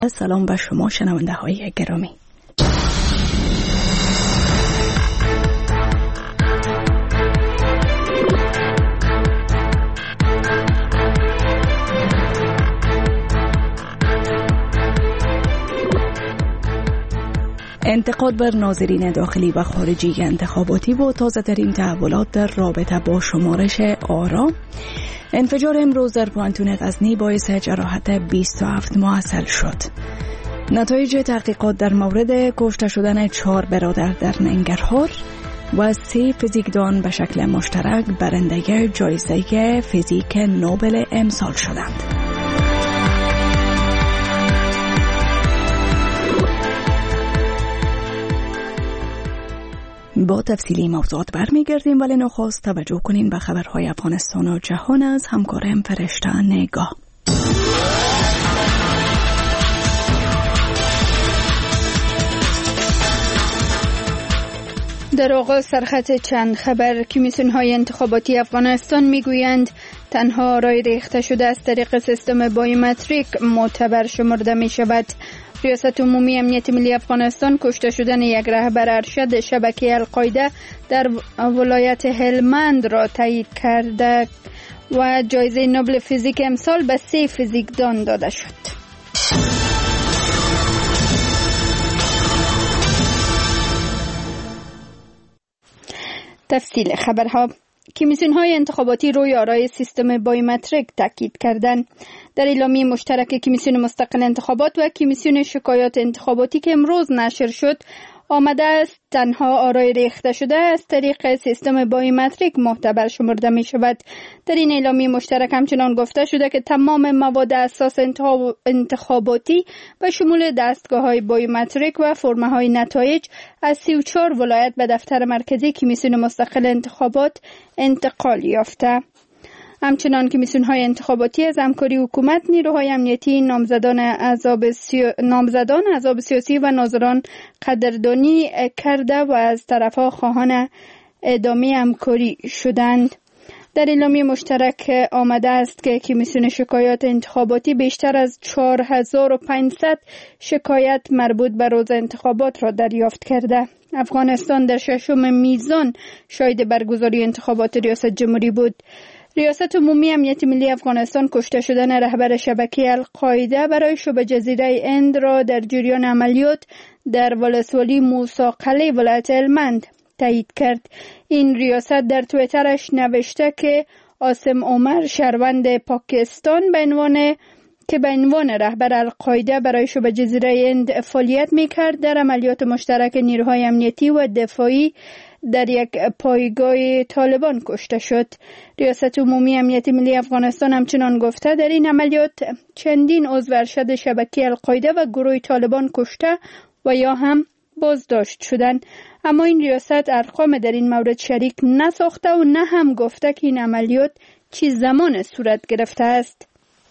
سلام به شما شنونده های گرامی. انتقاد بر ناظرین داخلی و خارجی انتخاباتی و تازه ترین تحولات در رابطه با شمارش آرا. انفجار امروز در پانتون غزنی باعث جراحت 27 معسل شد. نتایج تحقیقات در مورد کشته شدن 4 برادر در ننگرهار و 3 فیزیکدان به شکل مشترک برنده جایزه فیزیک نوبل امسال شدند. با تفصیلی موضوعات برمیگردیم، ولی نخست توجه کنین به خبرهای افغانستان و جهان از همکارم فرشته نگاه. در آغاز سرخط چند خبر. کمیسیون‌های انتخاباتی افغانستان میگویند تنها رای ریخته شده از طریق سیستم بایومتریک معتبر شمرده می شود. ریاست عمومی امنیت ملی افغانستان کشته شدن یک رهبر ارشد شبکه القاعده در ولایت هلمند را تایید کرده و جایزه نوبل فیزیک امسال به 3 فیزیکدان داده شد. تفصیل خبرها. کمیسیون‌های انتخاباتی روی آرای سیستم بایومتریک تاکید کردند. در اعلامیه مشترک کمیسیون مستقل انتخابات و کمیسیون شکایات انتخاباتی که امروز نشر شد، آمده است تنها آرای ریخته شده از طریق سیستم بایومتریک معتبر شمرده می شود. در این اعلامیه مشترک همچنان گفته شده که تمام مواد اساس انتخاباتی به شمول دستگاه‌های بایومتریک و فرمه‌های نتایج از 34 ولایت به دفتر مرکزی کمیسیون مستقل انتخابات انتقال یافته. همچنان کمیسیون‌های انتخاباتی از همکاری حکومت، نیروهای امنیتی، نامزدان احزاب سیاسی و ناظران قدردانی کرده و از طرفها خواهان ادامه همکاری شدند. در اعلامیه مشترک آمده است که کمیسیون شکایات انتخاباتی بیشتر از 4500 شکایت مربوط به روز انتخابات را دریافت کرده. افغانستان در 6 میزان شاهد برگزاری انتخابات ریاست جمهوری بود. ریاست عمومی امنیت ملی افغانستان کشته شدن رهبر شبکه القاعده برای شبه جزیره هند را در جریان عملیات در ولسوالی موسی قلعه ولایت هلمند تایید کرد. این ریاست در توییترش نوشته که عاصم عمر شهروند پاکستان به عنوان رهبر القاعده برای شبه جزیره هند فعالیت می‌کرد در عملیات مشترک نیروهای امنیتی و دفاعی در یک پایگاه طالبان کشته شد. ریاست عمومی امنیت ملی افغانستان همچنان گفته در این عملیات چندین عضو ارشد شبکه القاعده و گروه طالبان کشته و یا هم بازداشت شدند. اما این ریاست ارقام در این مورد شریک نساخته و نه هم گفته که این عملیات چه زمان صورت گرفته است.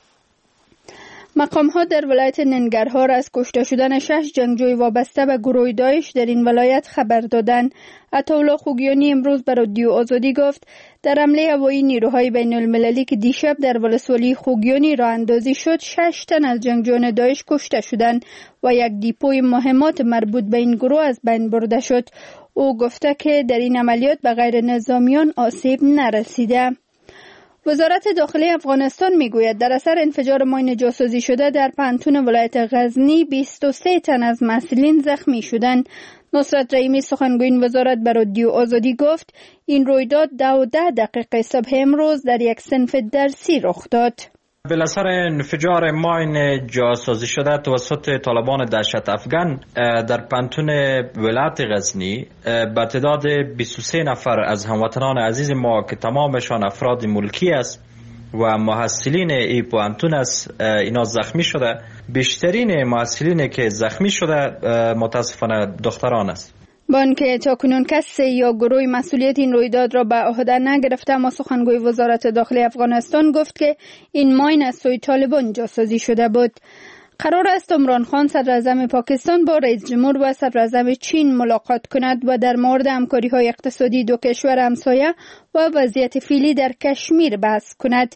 مقام‌ها در ولایت ننگرهار از کشته شدن 6 جنگجوی وابسته به گروه داعش در این ولایت خبر دادند. عطاالله خوگیانی امروز به رادیو آزادی گفت در حمله هوایی نیروهای بین المللی که دیشب در ولسوالی خوگیانی راه اندازی شد 6 تن از جنگجویان داعش کشته شدند و یک دیپوی مهمات مربوط به این گروه از بین برده شد. او گفته که در این عملیات به غیر نظامیان آسیب نرسیده. وزارت داخلی افغانستان میگوید در اثر انفجار ماین جاسوزی شده در پانتون ولایت غزنی 23 تن از مسئولین زخمی شدند. نصرت رحیمی سخنگوی این وزارت به رادیو آزادی گفت این رویداد 12 صبح امروز در یک صنف درسی رخ داد. بالاثر انفجار ماین جاسوزی شده توسط طالبان دهشت افغان در پانتون ولایت غزنی به تعداد 23 نفر از هموطنان عزیز ما که تمامشان افراد ملکی است و محصلین این پانتون است اینا زخمی شده. بیشترین محصلین که زخمی شده متاسفانه دختران است. با آنکه تاکنون کسی یا گروه مسئولیت این رویداد را به عهده نگرفته، اما سخنگوی وزارت داخلی افغانستان گفت که این ماین از سوی طالبان جاسوزی شده بود. قرار است عمران خان صدراعظم پاکستان با رئیس جمهور و صدراعظم چین ملاقات کند و در مورد همکاری‌های اقتصادی دو کشور همسایه و وضعیت فعلی در کشمیر بحث کند.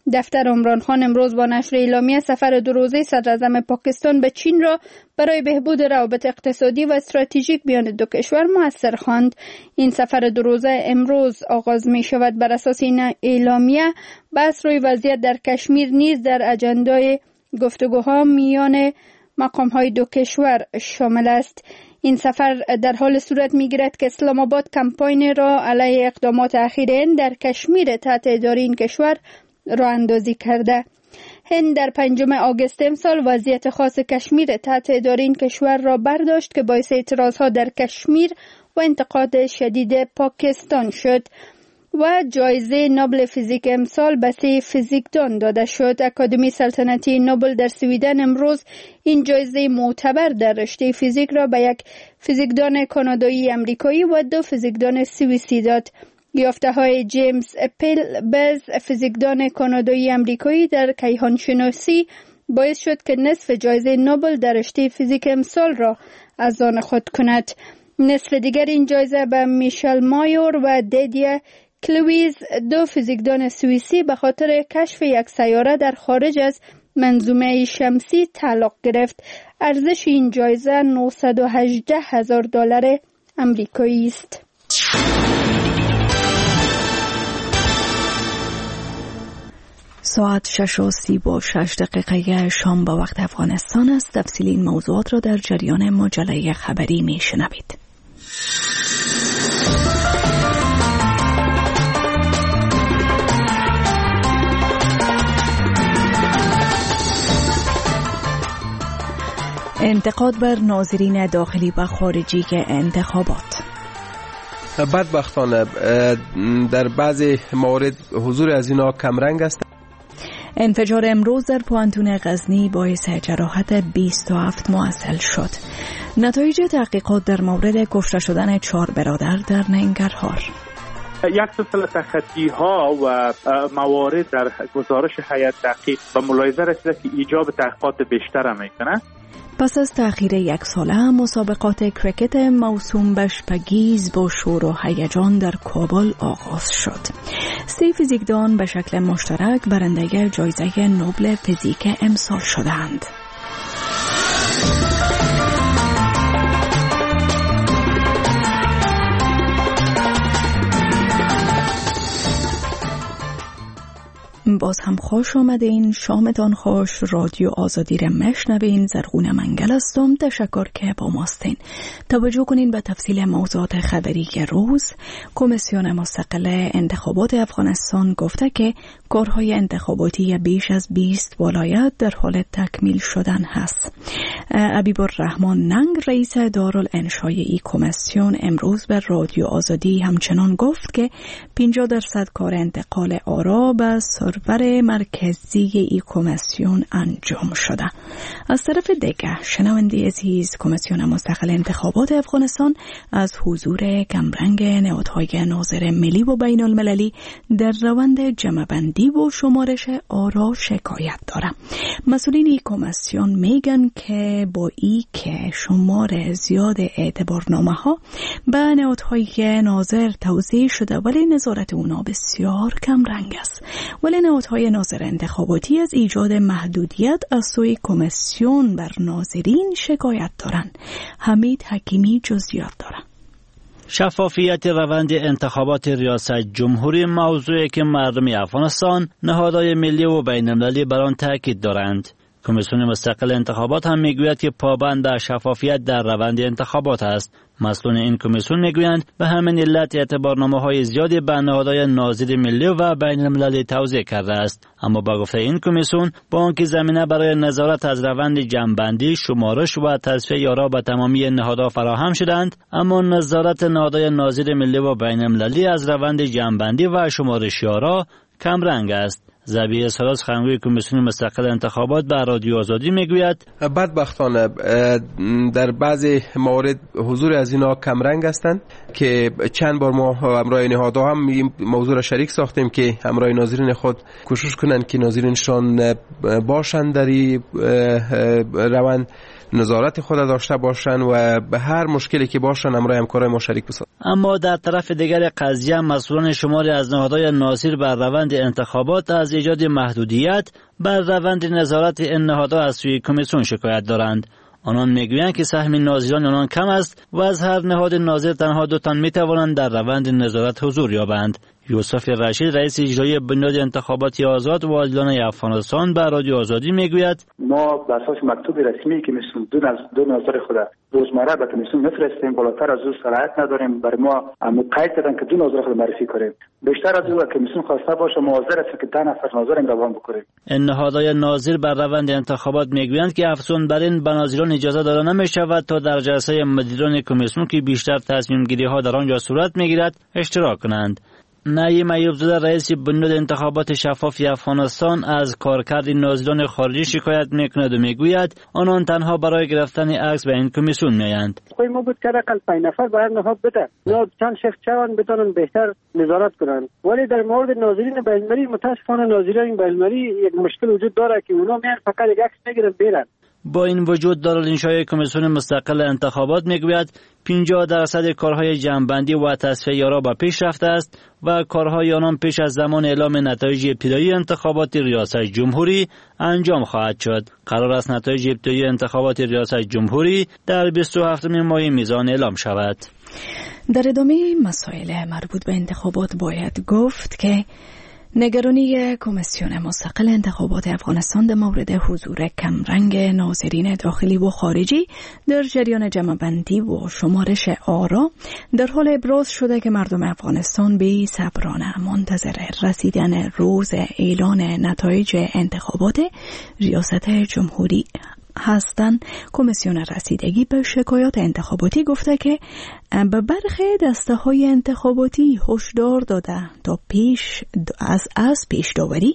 دفتر عمران خان امروز با نشر اعلامیه سفر 2 روزه صدر اعظم پاکستان به چین را برای بهبود روابط اقتصادی و استراتژیک میان دو کشور مؤثر خواند. این سفر 2 روزه امروز آغاز می شود. بر اساس این اعلامیه بحث روی وضعیت در کشمیر نیز در اجندای گفتگوها میان مقام‌های دو کشور شامل است. این سفر در حال صورت می‌گیرد که اسلام آباد کمپاین را علیه اقدامات اخیر هند در کشمیر تحت اداره این کشور راه اندازی کرده. هند در 5 آگوست امسال وضعیت خاص کشمیر تحت اداره این کشور را برداشت که باعث اعتراضها در کشمیر و انتقاد شدید پاکستان شد و جایزه نوبل فیزیک امسال به 3 فیزیکدان داده شد. اکادمی سلطنتی نوبل در سویدن امروز این جایزه معتبر در رشته فیزیک را به 1 فیزیکدان کانادایی امریکایی و 2 فیزیکدان سوئیسی داد. یافته‌های جیمز پیلبز فیزیکدان کانادایی امریکایی در کیهانشناسی باعث شد که نصف جایزه نوبل در رشته فیزیک امسال را از آن خود کند. نصف دیگر این جایزه به میشل مایور و دیدیه کلویز 2 فیزیکدان سوئیسی به خاطر کشف 1 سیاره در خارج از منظومه شمسی تعلق گرفت. ارزش این جایزه $918,000 امریکایی است. ساعت 6:36 شام به وقت افغانستان است. تفصیل این موضوعات را در جریان مجله خبری می شنوید. انتقاد بر ناظرین داخلی و خارجی انتخابات. بدبختانه در بعضی موارد حضور از اینا کمرنگ است. انفجار امروز در پوانتون غزنی باعث جراحت 27 معسل شد. نتایج تحقیقات در مورد کشته شدن 4 برادر در ننگرهار. یک سلسله تخطی‌ها و موارد در گزارش هیئت تحقیق و ملاحظه رسیده که ایجاب تحقیقات بیشتر میکنه. پس از تأخیر 1 ساله مسابقات کرکت موسوم به شپگیز با شور و هیجان در کابل آغاز شد. 3 فیزیکدان به شکل مشترک برنده جایزه نوبل فیزیک امسال شدند. باز هم خوش آمدین. شامتان خوش. رادیو آزادی را مشنوین. زرغون منگل هستم. تشکر که با ماستین. توجه کنین به تفصیل موضوعات خبری روز. کمیسیون مستقل انتخابات افغانستان گفته که کارهای انتخاباتی بیش از 20 ولایت در حال تکمیل شدن هست. عبیب الرحمن ننگ رئیس دارالانشای ای کمیسیون امروز به رادیو آزادی همچنان گفت که 50% کار انتقال آرا به سرور مرکزی ای کمیسیون انجام شده. از طرف دیگر شنونده عزیز، کمیسیون مستقل انتخابات افغانستان از حضور کمرنگ نهادهای ناظر ملی و بین المللی در روند جمع‌بندی و شمارش آرا شکایت دارد. مسئولین ای کمیسیون میگن که با ای که شمار زیاد اعتبارنامه ها به نهادهای ناظر توزیع شده ولی نظارت اونا بسیار کمرنگ است. ولی نهادهای ناظر انتخاباتی از ایجاد محدودیت از سوی کمیسیون بر ناظرین شکایت دارند. حمید حکیمی جزئیات دارد. شفافیت روند انتخابات ریاست جمهوری موضوعی که مردم افغانستان نهادهای ملی و بین المللی بر آن تاکید دارند. کمیسیون مستقل انتخابات هم میگوید که پابند به شفافیت در روند انتخابات است. مسئولان این کمیسیون میگویند به همین علت اعتبارنامه‌های زیادی به نهادهای ناظر ملی و بین المللی توزیع کرده است. اما با گفته این کمیسیون با آنکه زمینه برای نظارت از روند جمع‌بندی، شمارش و تصفیه آرا به تمامی نهادها فراهم شدند، اما نظارت نهادهای ناظر ملی و بین المللی از روند جمع‌بندی و شمارش آرا کمرنگ است. زبیه سراز خانگوی کمیسیون مستقل انتخابات به رادیو آزادی میگوید بدبختانه در بعضی موارد حضور از اینا کمرنگ هستند که چند بار ما همراه نهادها هم این موضوع را شریک ساختیم که همراه ناظرین خود کوشش کنند که ناظرینشان باشند در این روند نظارت خود داشته باشند و به هر مشکلی که باشند همراه همکارای ما شریک باشند. اما در طرف دیگر قضیه مسئولان شماری از نهادهای ناظر بر روند انتخابات از ایجاد محدودیت بر روند نظارت این نهادها از سوی کمیسیون شکایت دارند. آنان میگویند که سهم ناظران آنان کم است و از هر نهاد ناظر تنها 2 تن میتوانند در روند نظارت حضور یابند. یوسف رشید رئیس اجرایی بنیاد انتخابات آزاد و عادلانه افغانستان به رادیو آزادی میگوید ما به اساس مکتوب رسمی که کمیسیون دو نظر خود روزمره به کمیسیون میفرستیم، بالاتر از او صلاحیت نداریم. برای ما مقید کردن که 2 نظر خود معرفی کنیم. بیشتر از او کمیسیون خواسته باشه حاضر است که 10 نفر ناظر روان بکنیم. این نهادهای ناظر بر روند انتخابات میگویند که افزون بر این به ناظران اجازه داده نمیشود تا در جلسه مدیران کمیسیون که بیشتر تصمیم گیری ها در آنجا صورت میگیرد اشتراک کنند. نعیم ایوبزاده رئیس بنیاد انتخابات شفاف افغانستان از کارکرد ناظران خارجی شکایت میکند و میگوید آنان تنها برای گرفتن عکس به این کمیسیون میآیند. خواهی ما بود که حداقل 5 نفر به هر نهاد بده یا چند شخص چوان بتونن بهتر نظارت کنن، ولی در مورد ناظرین بین‌المللی متاسفانه ناظرین بین‌المللی یک مشکل وجود داره که اونا میان فقط یک عکس میگیرن برن. با این وجود دارالانشای کمیسیون مستقل انتخابات میگوید 50% کارهای جمع‌بندی و تصفیه را به پیش رفته است و کارهای آنان پیش از زمان اعلام نتایج ابتدایی انتخابات ریاست جمهوری انجام خواهد شد. قرار است نتایج ابتدایی انتخابات ریاست جمهوری در 27 ماه میزان اعلام شود. در ادامه مسائل مربوط به انتخابات باید گفت که نگرانی کمیسیون مستقل انتخابات افغانستان در مورد حضور کمرنگ ناظرین داخلی و خارجی در جریان جمع‌بندی و شمارش آرا در حال ابراز شده که مردم افغانستان بی صبرانه منتظر رسیدن روز اعلان نتایج انتخابات ریاست جمهوری هستند. کمیسیون رسیدگی به شکایات انتخاباتی گفته که به برخی دسته‌های انتخاباتی هشدار داده تا پیش داوری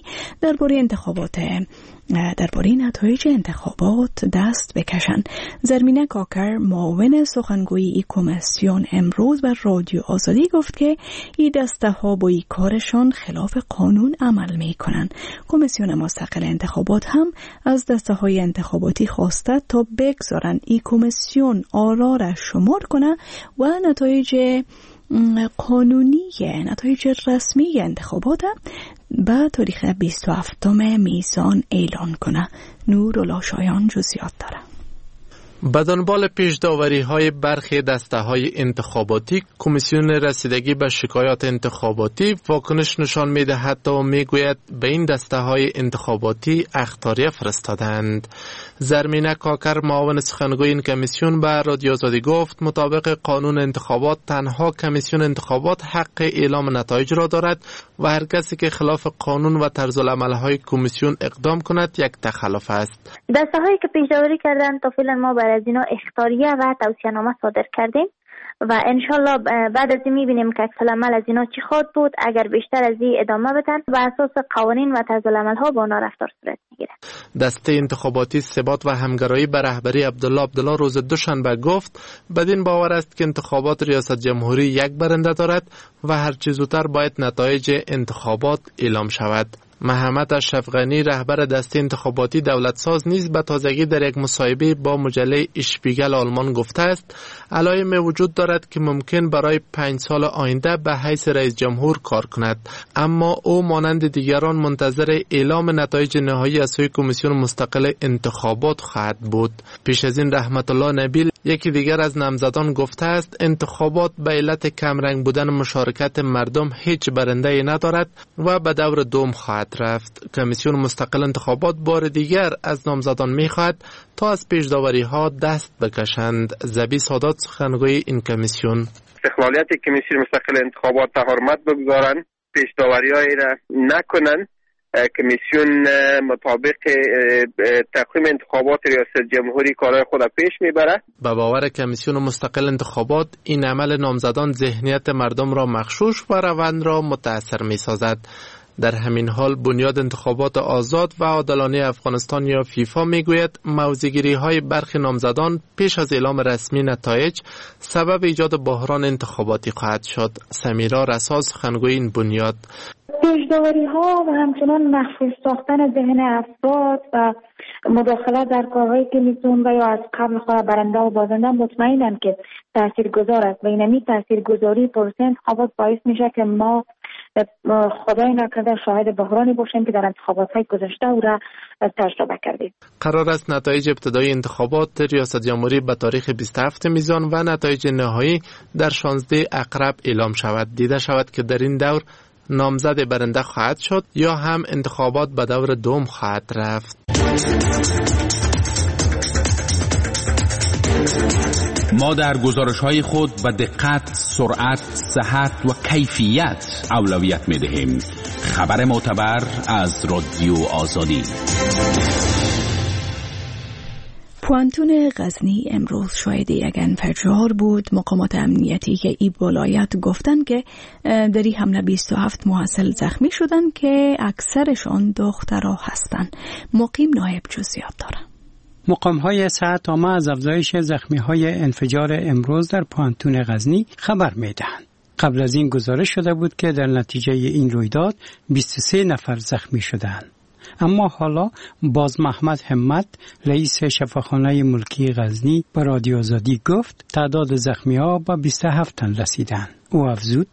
درباره نتایج انتخابات دست بکشند. زرمینه کاکر معاون سخنگوی ای کمیسیون امروز بر رادیو آزادی گفت که این دسته‌ها با این کارشان خلاف قانون عمل می‌کنند. کمیسیون مستقل انتخابات هم از دسته‌های انتخاباتی خواسته تا بگذارن این کمیسیون آرا را شمار کنه و نتایج نتایج رسمی انتخابات به تاریخ 27 میزان اعلان کنه. نورالله شایان جزئیات داره. به دنبال پیش‌داوری‌های برخی دسته‌های انتخاباتی، کمیسیون رسیدگی به شکایات انتخاباتی واکنش نشان می‌دهد و می‌گوید به این دسته‌های انتخاباتی اخطاریه فرستادند. زرمینه کاکر معاون سخنگوی این کمیسیون به رادیو آزادی گفت مطابق قانون انتخابات تنها کمیسیون انتخابات حق اعلام نتایج را دارد و هر کسی که خلاف قانون و طرزالعمل‌های کمیسیون اقدام کند یک تخلف است. دسته‌هایی که پیش‌داوری کردند تا فعلا ما بر از اینا اخطاریه و توصیه‌نامه صادر کردیم و انشالله بعد از این میبینیم که عکس العمل از اینا چی خواهد بود. اگر بیشتر از این ادامه بدن و اساس قوانین و طرزالعمل‌ها با اونا رفتار صورت میگیره. دسته انتخاباتی ثبات و همگرایی به رهبری عبدالله روز دوشنبه گفت بدین باور است که انتخابات ریاست جمهوری یک برنده دارد و هر چه زودتر باید نتایج انتخابات اعلام شود. محمد اشرف غنی رهبر دسته انتخاباتی دولت ساز نیز به تازگی در یک مصاحبه با مجله اشپیگل آلمان گفته است علائم وجود دارد که ممکن برای 5 سال آینده به حیث رئیس جمهور کار کند، اما او مانند دیگران منتظر اعلام نتایج نهایی از سوی کمیسیون مستقل انتخابات خواهد بود. پیش از این رحمت الله نبیل یکی دیگر از نامزدان گفته است انتخابات به علت کمرنگ بودن مشارکت مردم هیچ برنده ندارد و به دور دوم خواهد رفت. کمیسیون مستقل انتخابات بار دیگر از نامزدان می‌خواهد تا از پیش‌داوری‌ها دست بکشند. زبی سادات سخنگوی این کمیسیون استقلالیت کمیسیون مستقل انتخابات حرمت بگذارند، پیش‌داوری‌هایی را نکنند. کمیسیون مطابق تقویم انتخابات ریاست جمهوری کارهای خود پیش میبرد. به باور کمیسیون مستقل انتخابات این عمل نامزدان ذهنیت مردم را مغشوش و روند را متاثر میسازد. در همین حال بنیاد انتخابات آزاد و عادلانه افغانستان یا فیفا میگوید موضع‌گیری‌های برخی نامزدان پیش از اعلام رسمی نتایج سبب ایجاد بحران انتخاباتی خواهد شد. سمیرا رسا سخنگوی این بنیاد: پیش‌داوری‌ها و همچنان مخفی ساختن ذهن افراد و مداخله در کارهای کمیسیون و یا از قبل خواهد برنده و بازنده مطمئنم که تاثیرگذار است و اینمی تاثیرگذاری پروسه انتخابات باعث میشه که ما خدای نکرده شاهد بحرانی باشیم که در انتخابات‌های گذشته او را تجربه کردیم. قرار است نتایج ابتدایی انتخابات ریاست جمهوری به تاریخ 27 میزان و نتایج نهایی در 16 اقرب اعلام شود. دیده شود که در این دور نامزد برنده خواهد شد یا هم انتخابات به دور دوم خواهد رفت. ما در گزارش‌های خود به دقت، سرعت، صحت و کیفیت اولویت می‌دهیم. خبر معتبر از رادیو آزادی. پوانتون غزنی امروز شاهد یک انفجار بود. مقامات امنیتی که ای ولایت گفتند که در این حمله 27 محصل زخمی شدند که اکثرشان دخترها هستند. مقیم نایب جزئیات دارند. مقام‌های صحت عامه از افزایش زخمی‌های انفجار امروز در پوانتون غزنی خبر می‌دهند. قبل از این گزارش شده بود که در نتیجه این رویداد 23 نفر زخمی شدند. اما حالا باز محمد همت رئیس شفاخانه ملکی غزنی به رادیو آزادی گفت تعداد زخمی‌ها به 27 تن رسیدند. او افزود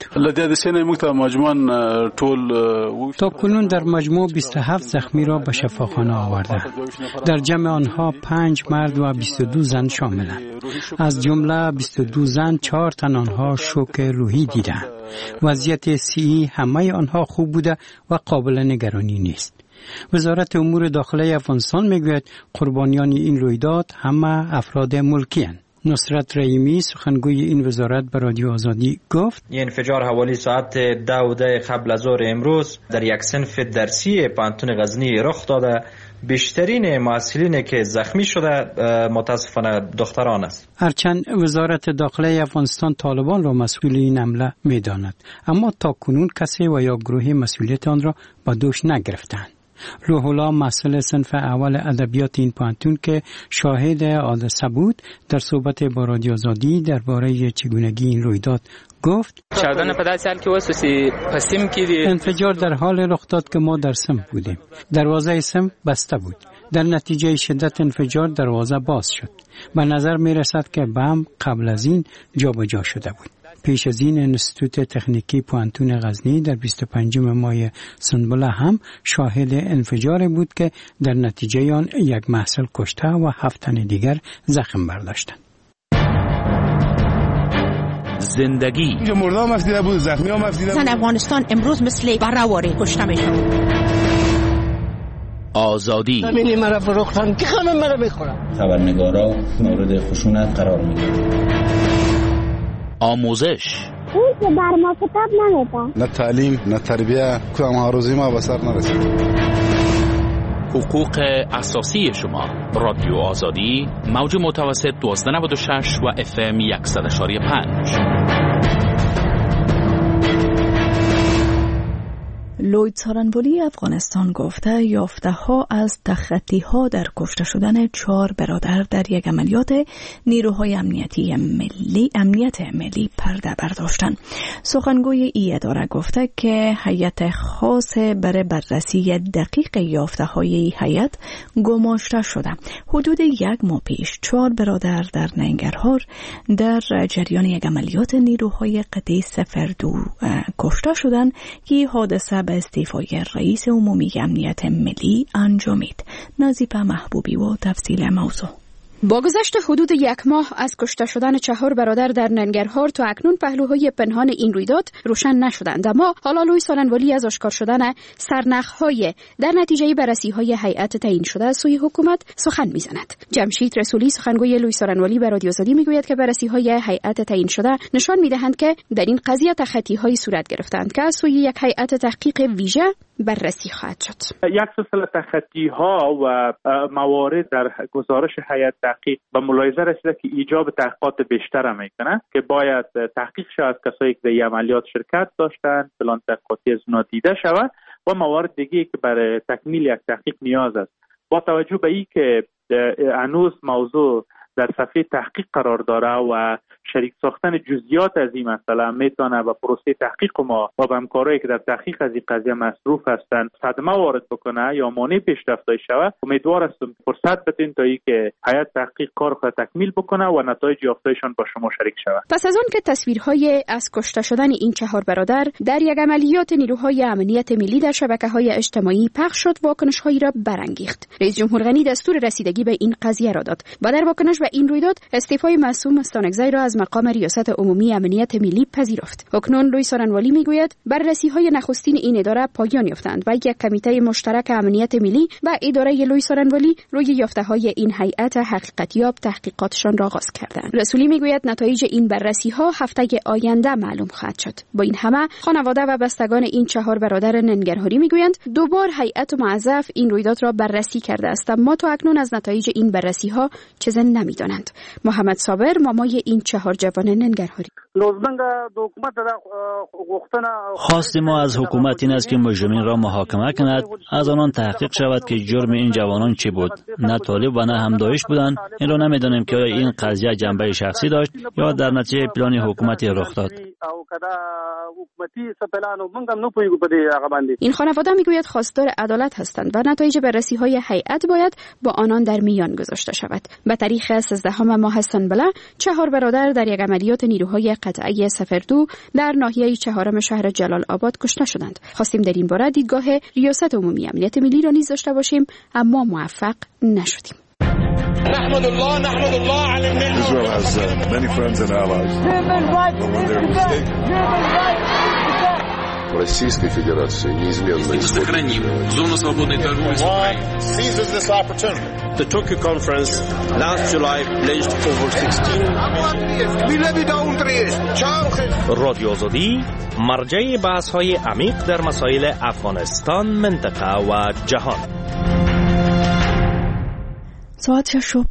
تا کنون در مجموع 27 زخمی را به شفاخانه آوردند. در جمع آنها 5 مرد و 22 زن شاملند. از جمله 22 زن 4 تن آنها شوک روحی دیدند. وضعیت صحی همه آنها خوب بوده و قابل نگرانی نیست. وزارت امور داخلی افغانستان میگوید قربانیان این رویداد همه افراد ملکی هستند. نصرت رحیمی سخنگوی این وزارت به رادیو آزادی گفت این انفجار حوالی ساعت 10 قبل از ظهر امروز در یک صنف درسی پانتون غزنی رخ داده. بیشترین محصلین که زخمی شده متاسفانه دختران است. هرچند وزارت داخلی افغانستان طالبان را مسئول این حمله می‌داند، اما تا کنون کسی و یا گروهی مسئولیت آن را به دوش نگرفتند. روح الله محصل صنف اول ادبیات این پانتون که شاهد حادثه بود در صحبت با رادیو آزادی درباره چگونگی این رویداد گفت انفجار در حال رخ داد که ما در صنف بودیم. دروازه صنف بسته بود. در نتیجه شدت انفجار دروازه باز شد. به نظر می رسد که بم قبل از این جابجا شده بود. پیش از این انستیتوت تکنیکی پوانتون غزنی در 25 ماه سنبله هم شاهد انفجار بود که در نتیجه آن یک محصل کشته و 7 تن دیگر زخم برداشتند. زندگی اینجا مردا مفدیده بود، زخمی ها مفدیده بود. افغانستان امروز مثل براواری کشته میشن. آزادی همینی مرا فروختن که خانم مرا میخورن. خبرنگارا مورد خشونت قرار میگیرن. آموزش اون که بر ما کتاب نمیدن. نه تعلیم نه تربیه کدام هاروزی ما به سر نرسید. حقوق اساسی شما. رادیو آزادی موج متوسط 1296 و FM 100.5. لوید سارنبولی افغانستان گفته یافته ها از تخطی ها در کشته شدن 4 برادر در یک عملیات نیروهای امنیت ملی پرده برداشتند. سخنگوی ای اداره گفته که هیئت خاص برای بررسی دقیق یافته های هیئت گماشته شده. حدود 1 ماه پیش 4 برادر در ننگرهار در جریان یک عملیات نیروهای قطعی 02 کشته شدند که حادثه به استعفای رئیس عمومی امنیت ملی انجامید. نازیبه محبوبی و تفصیل موضوع. با گذشت حدود 1 ماه از کشته شدن 4 برادر در ننگرهار تا اکنون پهلوهای پنهان این رویداد روشن نشدند، اما حالا لوید سارنبولی از آشکار شدن سرنخ‌های در نتیجه بررسی‌های هیئت تعیین شده از سوی حکومت سخن می‌زند. جمشید رسولی سخنگوی لوید سارنبولی به رادیو آزادی می‌گوید که بررسی‌های هیئت تعیین شده نشان می‌دهند که در این قضیه تخطی‌هایی صورت گرفتند که از سوی یک هیئت تحقیق ویژه بررسی خواهد شد. یک سلسله تخطی‌ها و موارد در گزارش هیئت تحقیق به ملاحظه رسیده که ایجاب تحقیقات بیشتر میکنه که باید تحقیق شود از کسایی که در عملیات شرکت داشتن، پلان تحقیقاتی از اونا دیده شود و موارد دیگه که برای تکمیل یک تحقیق نیاز است. با توجه به این که هنوز موضوع در صفحه تحقیق قرار داره و شریک ساختن جزئیات از این مسئله میتونه به پروسه تحقیق ما و به همکارایی که در تحقیق از این قضیه مصروف هستند صدمه وارد بکنه یا مانع پیشرفت شود. امیدوار هستم فرصت بدین تا اینکه هیئت تحقیق کار خود تکمیل بکنه و نتایج یافتهشان با شما شریک شود. پس از آن که تصویرهای از کشته شدن این 4 برادر در یک عملیات نیروهای امنیت ملی در شبکه‌های اجتماعی پخش شد، واکنش‌هایی را برانگیخت. رئیس جمهور غنی دستور رسیدگی به این قضیه را داد و در واکنش به این رویداد استعفای معصوم استانکزی را از مقام ریاست عمومی امنیت ملی پذیرفت. اکنون لوئیس آرنوالی میگوید بررسی‌های نخستین این اداره پایان یافتند و یک کمیته مشترک امنیت ملی و اداره لوئیس آرنوالی روی یافته‌های این هیئت حقیقتیاب تحقیقاتشان را آغاز کردند. رسولی میگوید نتایج این بررسی‌ها هفته آینده معلوم خواهد شد. با این همه خانواده و بستگان این 4 برادر ننگرهاری میگویند دوبار هیئت معظف این رویداد را بررسی کرده است، اما تا اکنون از نتایج این بررسی‌ها چیزی نمی‌دانند. محمد صابر مامای این 4 جوان ننگرهاری: خواست ما از حکومت این است که مجرمین را محاکمه کند، از آنان تحقیق شود که جرم این جوانان چی بود. نه طالب و نه هم داعش بودند. این را نمی‌دانیم که آیا این قضیه جنبه شخصی داشت یا در نتیجه پلان حکومتی رخ داد. این خانواده میگوید خواستار عدالت هستند و نتایج بررسی‌های هیئت باید با آنان در میان گذاشته شود. به تاریخ 13 ماه سنبله 4 برادر در یک عملیات نیروهای قطعه سفردو در ناحیه 4 شهر جلال آباد کشته شدند. خواستیم در این باره دیدگاه ریاست عمومی امنیت ملی را نیز داشته باشیم، اما موفق نشدیم. نحمد الله على النعمة. Israel has many friends and allies. Российской Федерации неизменно сохраним зону свободной торговли с Украиной. Seizes this opportunity. The Tokyo conference last July pledged over 16 رادیو آزادی مرجع بحث‌های عمیق در مسائل افغانستان، منطقه و جهان. ساعت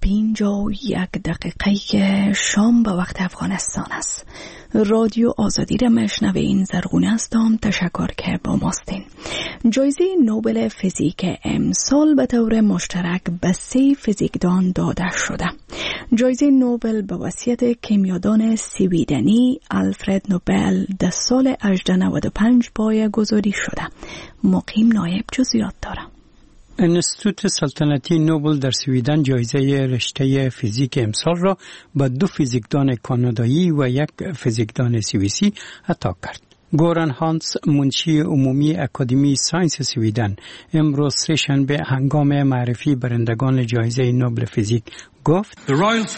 6:51 که شام به وقت افغانستان است. رادیو آزادی را میشنوین. زرغونه هستم. تشکر که با ماستین. جایزه نوبل فیزیک امسال به طور مشترک به 3 فیزیکدان داده شده. جایزه نوبل به وصیت کیمیادان سویدنی آلفرد نوبل در سال 1895 پایه‌گذاری شده. مقیم نایب جزئیات داره. انستیتوت سلطنتی نوبل در سویدن جایزه رشته فیزیک امسال را به 2 فیزیکدان کانادایی و 1 فیزیکدان سوئیسی عطا کرد. گوران هانس، منشی عمومی اکادمی ساینس سویدن، امروز سه‌شنبه هنگام معرفی برندگان جایزه نوبل فیزیک گفت: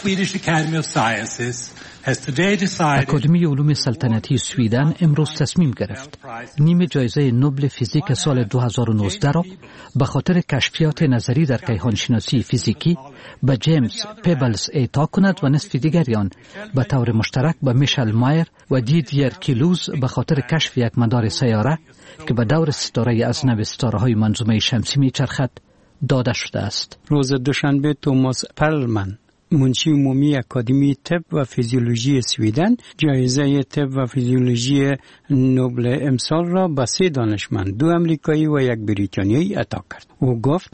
اکادمی علوم سلطنتی سویدن امروز تصمیم گرفت نیم جایزه نوبل فیزیک سال 2019 را به خاطر کشفیات نظری در کیهانشناسی فیزیکی به جیمز پیبلز اعطا کند و نصف دیگری آن به طور مشترک به میشل مایر و دیدیر کیلوز به خاطر کشف یک مدار سیاره که به دور ستاره از نو ستاره‌های منظومه شمسی میچرخد داده شده است. روز دوشنبه توماس پرلمن، منشی عمومی اکادمی طب و فیزیولوژی سویدن، جایزه طب و فیزیولوژی نوبل امسال را به 3 دانشمند، 2 امریکایی و 1 بریتانیایی عطا کرد. او گفت: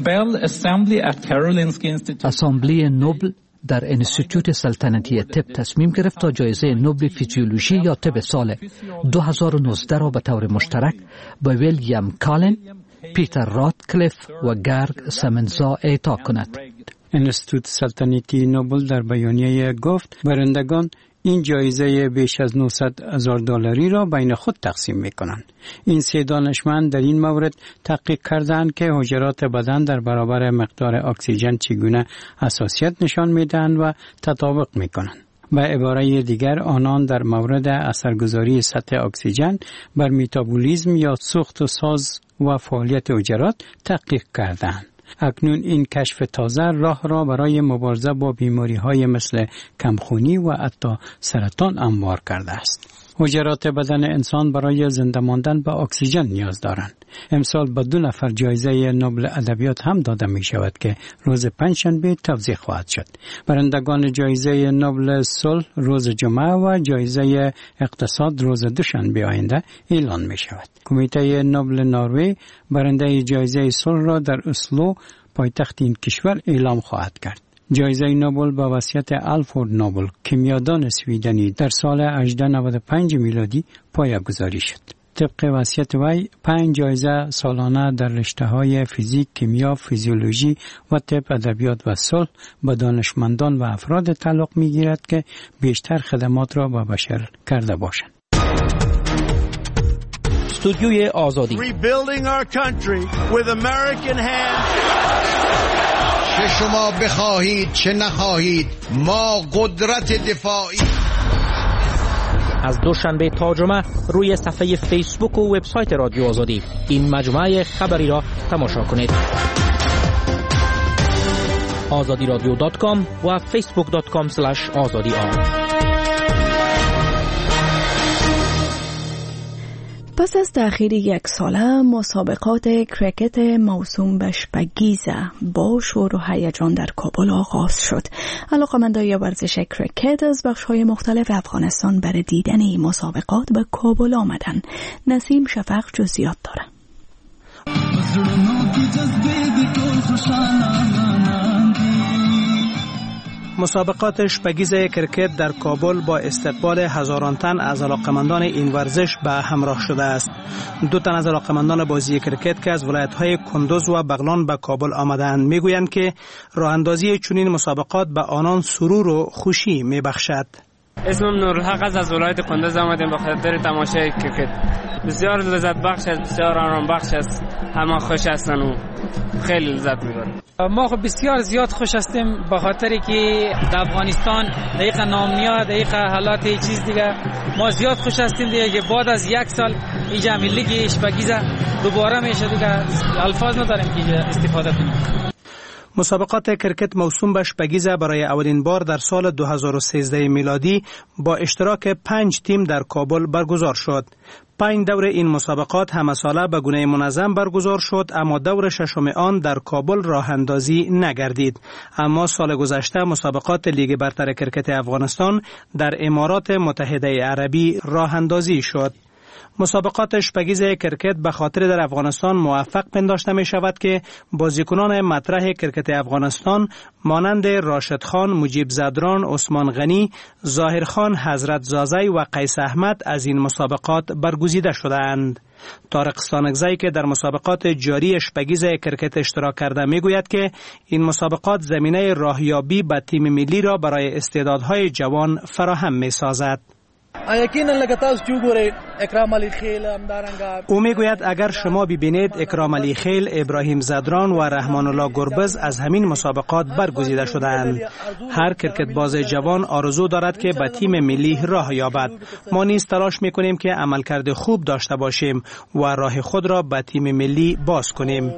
اسامبلی نوبل در انستیتوت سلطنتی طب تصمیم گرفت تا جایزه نوبل فیزیولوژی یا طب سال 2019 را به طور مشترک به ویلیام کالن، پیتر راتکلیف و گرگ سمنزا اعطا کند. انستیتوت سلطنتی نوبل در بیانیه گفت برندگان این جایزه بیش از $900,000 را بین خود تقسیم می‌کنند. این 3 دانشمند در این مورد تحقیق کردند که حجرات بدن در برابر مقدار اکسیژن چگونه حساسیت نشان می‌دهند و تطابق می‌کنند. به عباره دیگر آنان در مورد اثرگذاری سطح اکسیژن بر متابولیسم یا سوخت و ساز و فعالیت حجرات تحقیق کردند. اکنون این کشف تازه راه را برای مبارزه با بیماری‌های مثل کمخونی و حتی سرطان هموار کرده است. حجرات بدن انسان برای زنده ماندن به اکسیژن نیاز دارند. امسال به 2 نفر جایزه نوبل ادبیات هم داده می شود که روز پنجشنبه توزیع خواهد شد. برندگان جایزه نوبل صلح روز جمعه و جایزه اقتصاد روز دوشنبه آینده اعلان می شود. کمیته نوبل نروژ برنده جایزه صلح را در اسلو پایتخت این کشور اعلام خواهد کرد. جایزه نوبل با وصیت آلفرد نوبل کیمیادان سویدنی در سال 1895 میلادی پایه‌گذاری شد. طبق وصیت وی 5 جایزه سالانه در رشته‌های فیزیک، کیمیا، فیزیولوژی و طب، ادبیات و صلح به دانشمندان و افراد تعلق می‌گیرد که بیشتر خدمات را به بشر کرده باشند. استودیوی آزادی. Rebuilding our country with American hands. چه شما بخواهید چه نخواهید ما قدرت دفاعی. از دوشنبه تا جمعه روی صفحه فیسبوک و وبسایت رادیو آزادی این مجموعه خبری را تماشا کنید. azadiradio.com و facebook.com/azadi. پس از تأخیر 1 ساله مسابقات کرکت موسوم به شپگیزه با شور و هیجان در کابل آغاز شد. علاقه‌مندان ورزش کرکت از بخش‌های مختلف افغانستان برای دیدن این مسابقات به کابل آمدند. نسیم شفق جزئیات داره. مسابقات شپگیز کرکت در کابل با استقبال هزاران تن از علاقمندان این ورزش به همراه شده است. 2 تن از علاقمندان بازی کرکت که از ولایت‌های کندوز و بغلان به کابل آمدند میگویند که راه اندازی چنین مسابقات به آنان سرور و خوشی میبخشد. اسمم نورالحق از ولایت کندوز آمدیم به خاطر تماشای کرکت. بسیار لذت بخش است، بسیار آرام بخش است، همه خوش هستند و خیلی لذت میبریم. ما خب بسیار زیاد خوش هستیم به خاطر که در افغانستان دقیقا نامنیا دقیقا حالات چیز دیگه ما زیاد خوش هستیم دیگه که بعد از 1 سال اینجا لیگ شپگیزه دوباره میشه دیگه الفاظ نداریم که استفاده کنیم. مسابقات کرکت موسوم به شپگیزه برای اولین بار در سال 2013 میلادی با اشتراک 5 تیم در کابل برگزار شد. 5 دور این مسابقات همه ساله به گونه منظم برگزار شد، اما دور ششم آن در کابل راه اندازی نگردید. اما سال گذشته مسابقات لیگ برتر کرکت افغانستان در امارات متحده عربی راه اندازی شد. مسابقات شپگیز کرکت به خاطر در افغانستان موفق پنداشته می شود که بازیکنان مطرح کرکت افغانستان مانند راشد خان، مجیب زدران، عثمان غنی، ظاهر خان، حضرت زازی و قیس احمد از این مسابقات برگزیده شدند. طارق ستانکزی که در مسابقات جاری شپگیز کرکت اشتراک کرده میگوید که این مسابقات زمینه راهیابی به تیم ملی را برای استعدادهای جوان فراهم می سازد. او میگوید اگر شما ببینید اکرام علی خیل، ابراهیم زدران و رحمان الله گربز از همین مسابقات برگزیده شدند. هر کرکت باز جوان آرزو دارد که به تیم ملی راه یابد. ما نیز تلاش میکنیم که عملکرد خوب داشته باشیم و راه خود را به تیم ملی باز کنیم.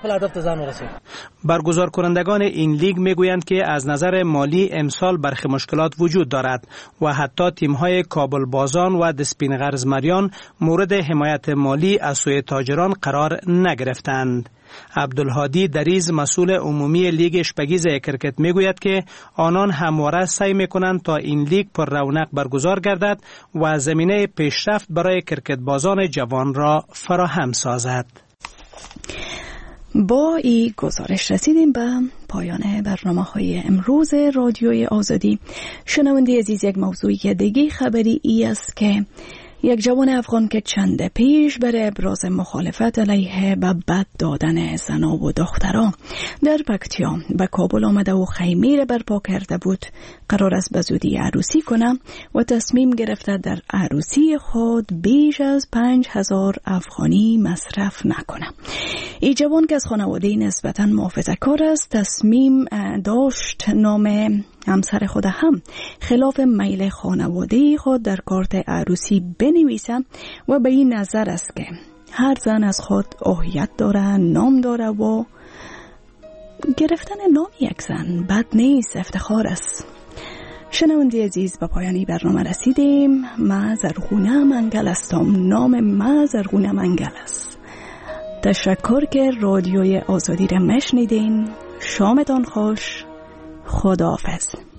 برگزار کنندگان این لیگ میگویند که از نظر مالی امسال برخی مشکلات وجود دارد و حتی تیم‌های کابل بازان و دسپین غرزمریان مورد حمایت مالی از سوی تاجران قرار نگرفتند. عبدالهادی دریز مسئول عمومی لیگ شپگیز کرکت میگوید که آنان همواره سعی میکنند تا این لیگ پر رونق برگزار گردد و زمینه پیشرفت برای کرکت بازان جوان را فراهم سازد. با این گزارش رسیدیم به پایان برنامه‌های امروز رادیوی آزادی. شنونده عزیز، یک موضوعی دیگه خبری ای است که یک جوان افغان که چند پیش برای ابراز مخالفت علیه به بد دادن زنا و دختران در پکتیا به کابل آمده و خیمه را برپا کرده بود، قرار است به زودی عروسی کنه و تصمیم گرفته در عروسی خود بیش از 5000 افغانی مصرف نکنه. این جوان که از خانواده نسبتاً محافظه‌کار است تصمیم داشت نام همسر خود هم خلاف میل خانواده خود در کارت عروسی بنویسه و به این نظر است که هر زن از خود اهیت داره، نام داره و گرفتن نام یک زن بد نیست، افتخار است. شنونده عزیز، به پایانی برنامه رسیدیم. ما زرغونه منگل هستم. نام ما زرغونه منگل است. تشکر که رادیوی آزادی را مشنیدین. شامتان خوش. خداحافظ.